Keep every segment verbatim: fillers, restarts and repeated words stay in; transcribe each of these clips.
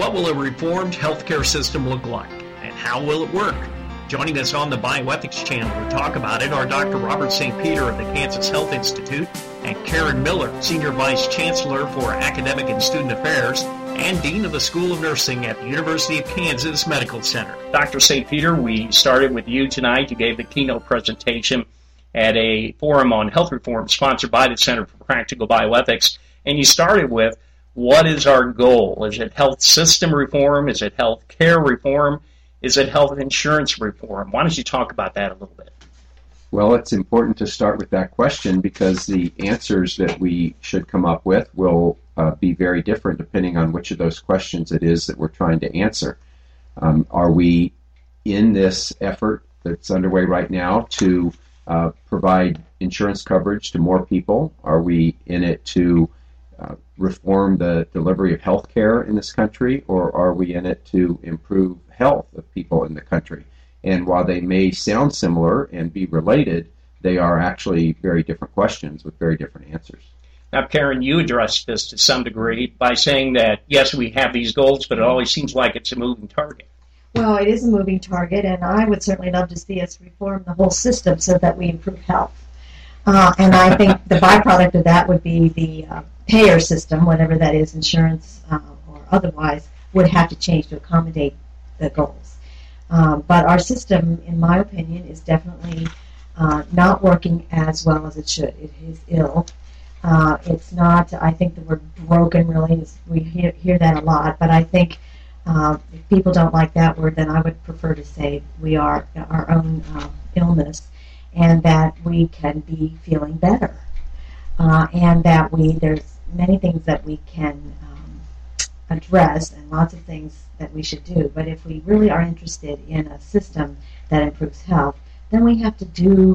What will a reformed healthcare system look like, and how will it work? Joining us on the Bioethics channel to talk about it are Doctor Robert Saint Peter of the Kansas Health Institute and Karen Miller, Senior Vice Chancellor for Academic and Student Affairs and Dean of the School of Nursing at the University of Kansas Medical Center. Doctor Saint Peter, we started with you tonight. You gave the keynote presentation at a forum on health reform sponsored by the Center for Practical Bioethics, and you started with, what is our goal? Is it health system reform? Is it health care reform? Is it health insurance reform? Why don't you talk about that a little bit? Well, it's important to start with that question because the answers that we should come up with will uh, be very different depending on which of those questions it is that we're trying to answer. Um, are we in this effort that's underway right now to uh, provide insurance coverage to more people? Are we in it to uh, reform the delivery of health care in this country, or are we in it to improve health of people in the country? And while they may sound similar and be related, they are actually very different questions with very different answers. Now, Karen, you addressed this to some degree by saying that, yes, we have these goals, but it always seems like it's a moving target. Well, it is a moving target, and I would certainly love to see us reform the whole system so that we improve health. Uh, and I think the byproduct of that would be the uh, payer system, whatever that is, insurance uh, or otherwise, would have to change to accommodate the goals. Um, but our system, in my opinion, is definitely uh, not working as well as it should. It is ill. Uh, it's not, I think the word broken really is, we hear, hear that a lot, but I think uh, if people don't like that word, then I would prefer to say we are our own uh, illness, and that we can be feeling better. Uh, and that we, there's many things that we can um, address and lots of things that we should do. But if we really are interested in a system that improves health, then we have to do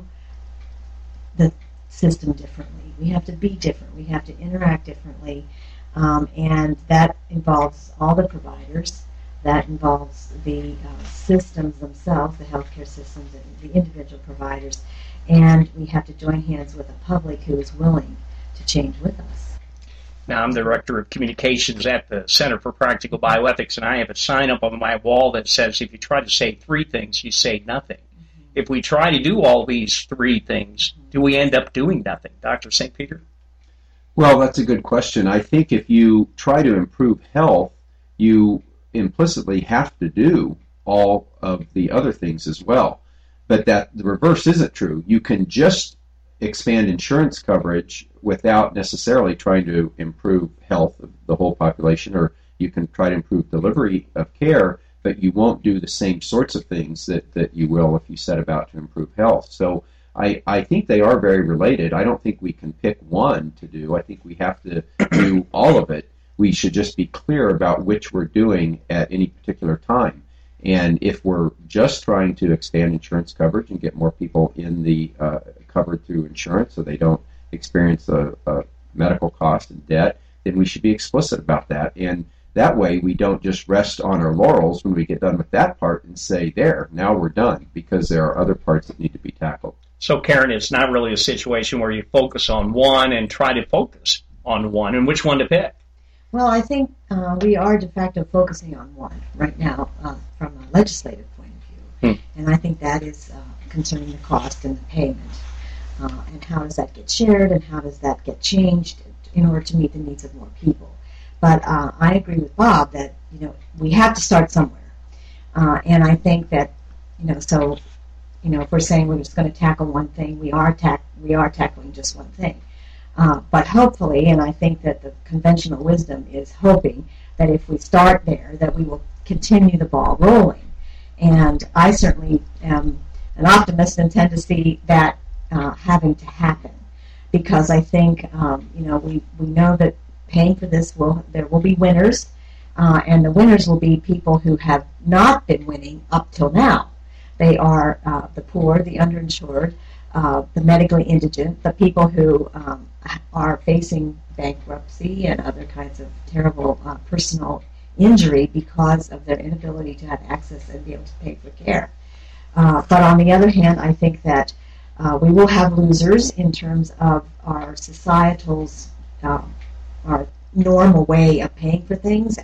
the system differently. We have to be different. We have to interact differently. Um, and that involves all the providers. That involves the uh, systems themselves, the healthcare systems, and the individual providers. And we have to join hands with a public who is willing to change with us. Now, I'm the Director of Communications at the Center for Practical Bioethics, and I have a sign up on my wall that says, if you try to say three things, you say nothing. Mm-hmm. If we try to do all these three things, do we end up doing nothing? Doctor Saint Peter? Well, that's a good question. I think if you try to improve health, you implicitly have to do all of the other things as well. But that the reverse isn't true. You can just expand insurance coverage without necessarily trying to improve health of the whole population, or you can try to improve delivery of care, but you won't do the same sorts of things that, that you will if you set about to improve health. So I, I think they are very related. I don't think we can pick one to do. I think we have to do all of it. We should just be clear about which we're doing at any particular time. And if we're just trying to expand insurance coverage and get more people in the uh, covered through insurance so they don't experience a, a medical cost and debt, then we should be explicit about that. And that way we don't just rest on our laurels when we get done with that part and say, there, now we're done, because there are other parts that need to be tackled. So, Karen, it's not really a situation where you focus on one and try to focus on one, and which one to pick. Well, I think uh, we are de facto focusing on one right now uh, from a legislative point of view. Hmm. And I think that is uh, concerning the cost and the payment. Uh, and how does that get shared, and how does that get changed in order to meet the needs of more people. But uh, I agree with Bob that, you know, we have to start somewhere. Uh, and I think that, you know, so, you know, if we're saying we're just going to tackle one thing, we are tack- we are tackling just one thing. Uh, but hopefully, and I think that the conventional wisdom is hoping that if we start there, that we will continue the ball rolling. And I certainly am an optimist and tend to see that uh, having to happen, because I think, um, you know, we, we know that paying for this, will there will be winners, uh, and the winners will be people who have not been winning up till now. They are uh, the poor, the underinsured, uh, the medically indigent, the people who um, are facing bankruptcy and other kinds of terrible uh, personal injury because of their inability to have access and be able to pay for care. Uh, but on the other hand, I think that uh, we will have losers in terms of our societal's, uh, our normal way of paying for things, and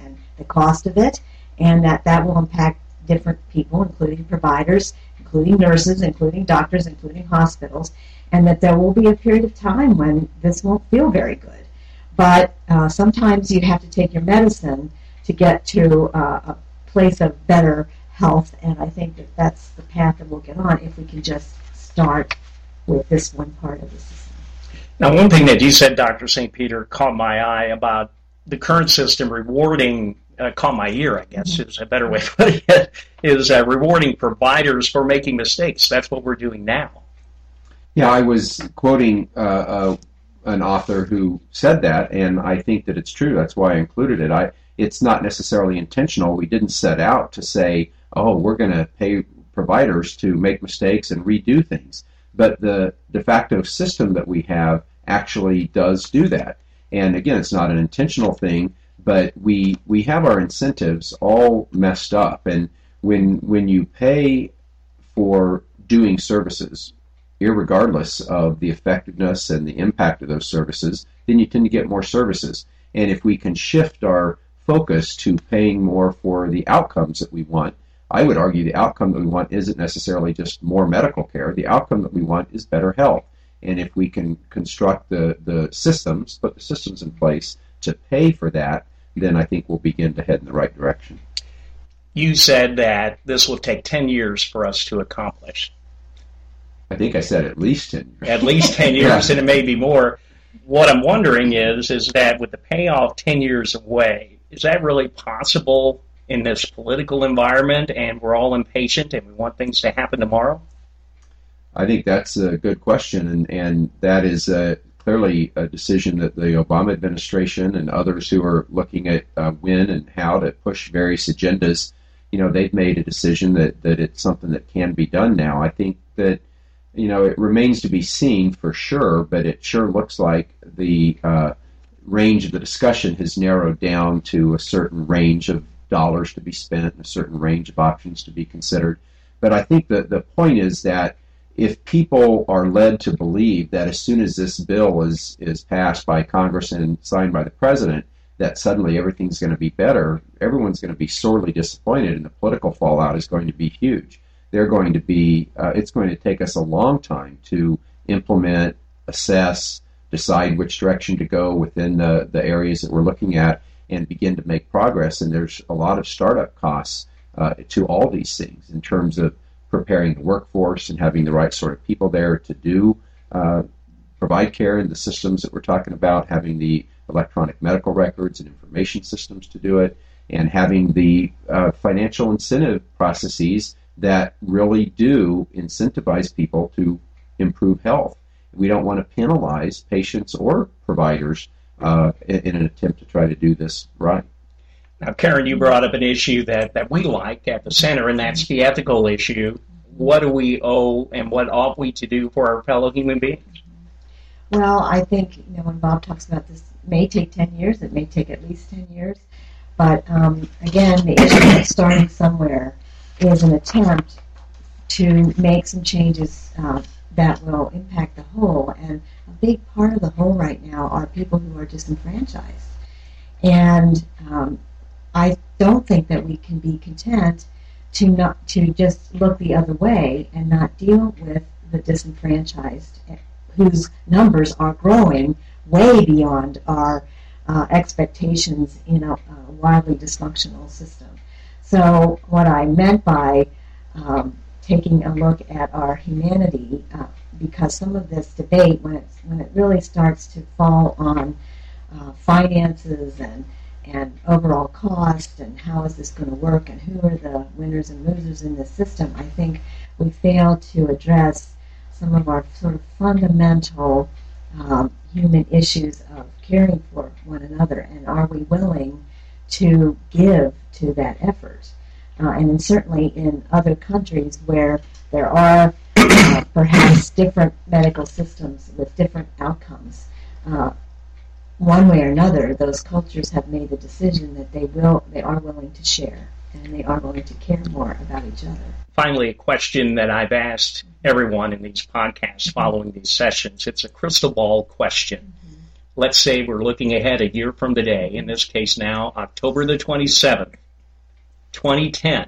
the cost of it, and that that will impact different people, including providers, including nurses, including doctors, including hospitals, and that there will be a period of time when this won't feel very good. But uh, sometimes you have to take your medicine to get to uh, a place of better health, and I think that that's the path that we'll get on if we can just start with this one part of the system. Now, one thing that you said, Doctor Saint Peter, caught my eye about the current system rewarding, uh, caught my ear, I guess mm-hmm. is a better way of putting it, is uh, rewarding providers for making mistakes. That's what we're doing now. Yeah, I was quoting uh, uh, an author who said that, and I think that it's true. That's why I included it. I, it's not necessarily intentional. We didn't set out to say, oh, we're going to pay providers to make mistakes and redo things. But the de facto system that we have actually does do that. And again, it's not an intentional thing, but we we have our incentives all messed up. And when when you pay for doing services, irregardless of the effectiveness and the impact of those services, then you tend to get more services. And if we can shift our focus to paying more for the outcomes that we want, I would argue the outcome that we want isn't necessarily just more medical care. The outcome that we want is better health. And if we can construct the, the systems, put the systems in place to pay for that, then I think we'll begin to head in the right direction. You said that this will take ten years for us to accomplish. I think I said at least ten years. At least ten years, yeah. And it may be more. What I'm wondering is, is that with the payoff ten years away, is that really possible in this political environment, and we're all impatient and we want things to happen tomorrow? I think that's a good question, and, and that is uh, clearly a decision that the Obama administration and others who are looking at uh, when and how to push various agendas, you know, they've made a decision that, that it's something that can be done now. I think that, you know, it remains to be seen for sure, but it sure looks like the uh, range of the discussion has narrowed down to a certain range of dollars to be spent and a certain range of options to be considered. But I think that the point is that if people are led to believe that as soon as this bill is, is passed by Congress and signed by the president, that suddenly everything's going to be better, everyone's going to be sorely disappointed, and the political fallout is going to be huge. They're going to be, uh, it's going to take us a long time to implement, assess, decide which direction to go within the, the areas that we're looking at, and begin to make progress. And there's a lot of startup costs uh, to all these things in terms of preparing the workforce and having the right sort of people there to do uh, provide care in the systems that we're talking about, having the electronic medical records and information systems to do it, and having the uh, financial incentive processes that really do incentivize people to improve health. We don't want to penalize patients or providers uh, in, in an attempt to try to do this right. Now, Karen, you brought up an issue that, that we like at the center, and that's the ethical issue. What do we owe and what ought we to do for our fellow human beings? Well, I think, you know, when Bob talks about this, it may take ten years, it may take at least ten years. But, um, again, the issue of starting somewhere is an attempt to make some changes uh, that will impact the whole. And a big part of the whole right now are people who are disenfranchised. And um, I don't think that we can be content to not to just look the other way and not deal with the disenfranchised, whose numbers are growing way beyond our uh, expectations in a, a wildly dysfunctional system. So what I meant by um, taking a look at our humanity, uh, because some of this debate, when it's when it really starts to fall on uh, finances and and overall cost and how is this going to work and who are the winners and losers in this system, I think we fail to address some of our sort of fundamental um, human issues of caring for one another, and are we willing to give to that effort? Uh, and certainly in other countries where there are uh, perhaps different medical systems with different outcomes, uh, one way or another, those cultures have made the decision that they will, they are willing to share, and they are willing to care more about each other. Finally, a question that I've asked everyone in these podcasts following these sessions. It's a crystal ball question. Mm-hmm. let's say we're looking ahead a year from today, in this case now, October the twenty-seventh, twenty ten.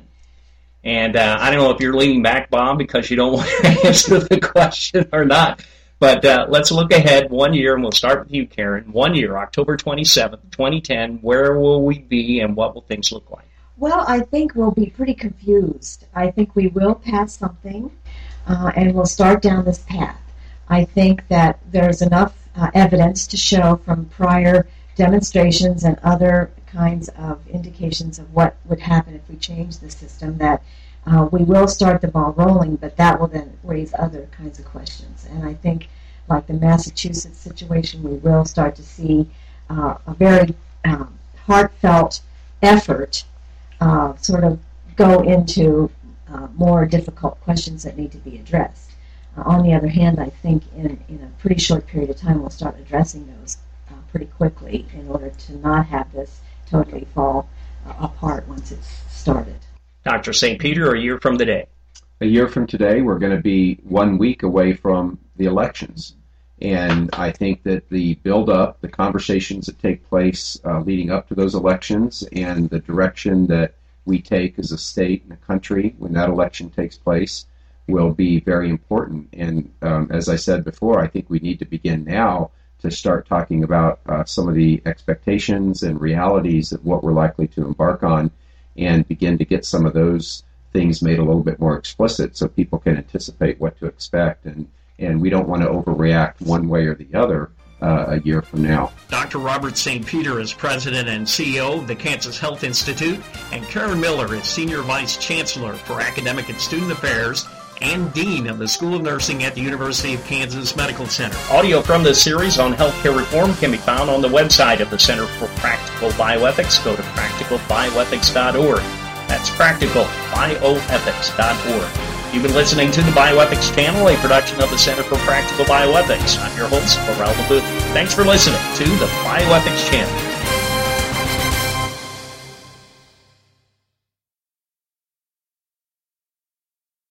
And uh, I don't know if you're leaning back, Bob, because you don't want to answer the question or not. But uh, let's look ahead one year, and we'll start with you, Karen. One year, October twenty-seventh, twenty ten, where will we be and what will things look like? Well, I think we'll be pretty confused. I think we will pass something, uh, and we'll start down this path. I think that there's enough uh, evidence to show from prior demonstrations and other kinds of indications of what would happen if we change the system that uh, we will start the ball rolling, but that will then raise other kinds of questions. And I think, like the Massachusetts situation, we will start to see uh, a very um, heartfelt effort Uh, sort of go into uh, more difficult questions that need to be addressed. Uh, on the other hand, I think in, in a pretty short period of time we'll start addressing those uh, pretty quickly in order to not have this totally fall uh, apart once it's started. Doctor Saint Peter, a year from today. A year from today, we're going to be one week away from the elections. And I think that the build-up, the conversations that take place uh, leading up to those elections, and the direction that we take as a state and a country when that election takes place will be very important. And um, as I said before, I think we need to begin now to start talking about uh, some of the expectations and realities of what we're likely to embark on, and begin to get some of those things made a little bit more explicit so people can anticipate what to expect. And And we don't want to overreact one way or the other uh, a year from now. Doctor Robert Saint Peter is President and C E O of the Kansas Health Institute, and Karen Miller is Senior Vice Chancellor for Academic and Student Affairs and Dean of the School of Nursing at the University of Kansas Medical Center. Audio from this series on healthcare reform can be found on the website of the Center for Practical Bioethics. Go to practical bioethics dot org. That's practical bioethics dot org. You've been listening to the Bioethics Channel, a production of the Center for Practical Bioethics. I'm your host, Laurel Labuth. Thanks for listening to the Bioethics Channel.